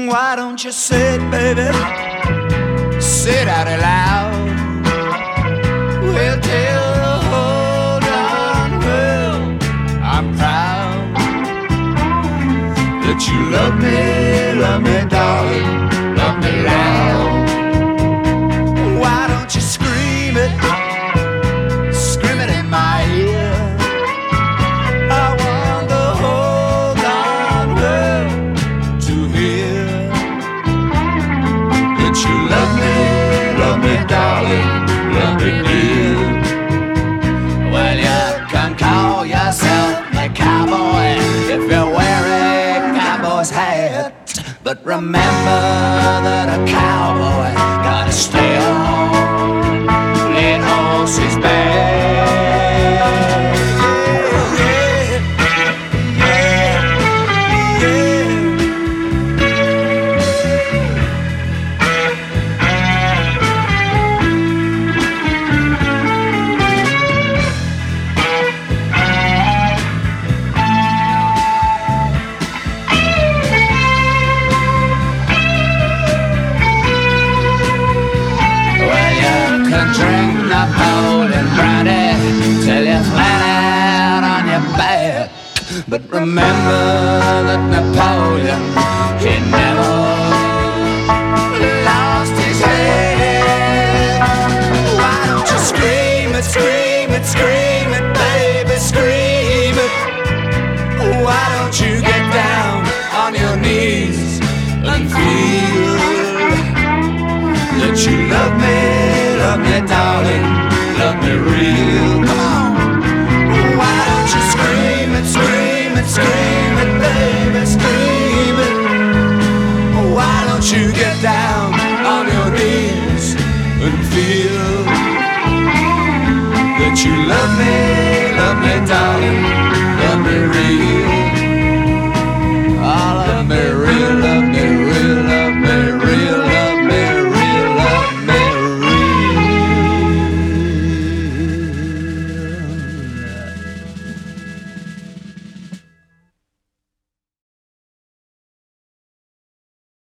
Why don't you sit, baby? Sit out loud. We'll tell the whole darn world I'm proud that you love me, darling, love me loud. Why don't you scream it in my ear? I want the whole darn world to hear that you love me, darling, love me dear. Well, you can call yourself a cowboy if you wear a cowboy's hat, but remember that a cowboy gotta stay on that horse's back. Drink Napoleon brandy till you're flat out on your back. But remember that Napoleon, he never lost his head. Why don't you scream it, scream it, scream